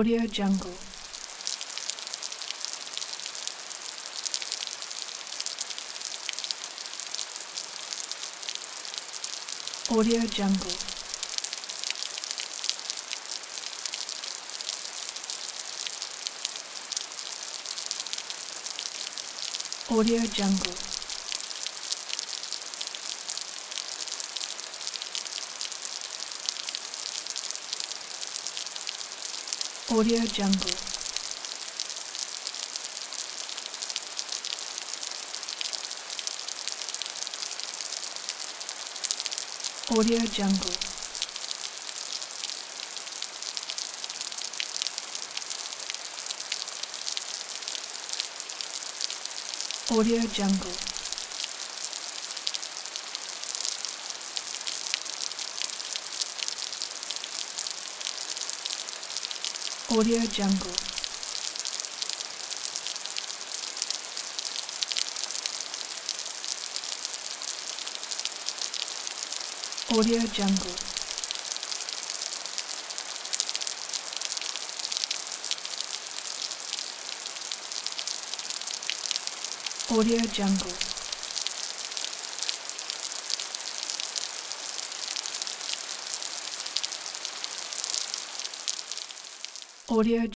Audio Jungle. Audio Jungle. Audio Jungle. Audio Jungle. Audio Jungle. Audio Jungle. Audio Jungle. Audio Jungle. Audio Jungle. Audio